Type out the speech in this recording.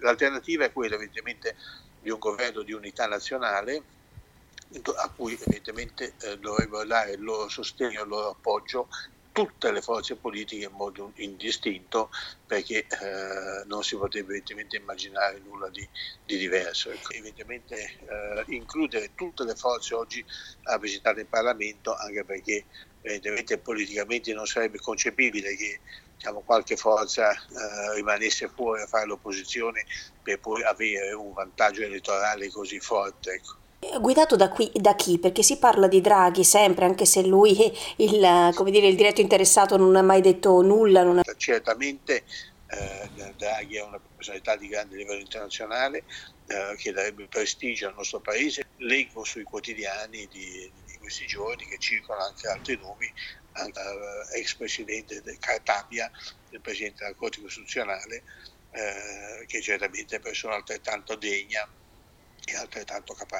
L'alternativa è quella evidentemente di un governo di unità nazionale a cui evidentemente dovrebbero dare il loro sostegno, il loro appoggio tutte le forze politiche in modo indistinto, perché non si potrebbe evidentemente immaginare nulla di diverso. Evidentemente includere tutte le forze oggi rappresentate in Parlamento, anche perché evidentemente politicamente non sarebbe concepibile che qualche forza rimanesse fuori a fare l'opposizione per poi avere un vantaggio elettorale così forte. Ecco. Guidato da chi? Perché si parla di Draghi sempre, anche se lui, il diretto interessato, non ha mai detto nulla. Certamente Draghi è una personalità di grande livello internazionale che darebbe prestigio al nostro paese. Leggo sui quotidiani di questi giorni che circolano anche altri nomi, anche ex presidente del Cartabia, il presidente della Corte Costituzionale, che certamente è persona altrettanto degna e altrettanto capace.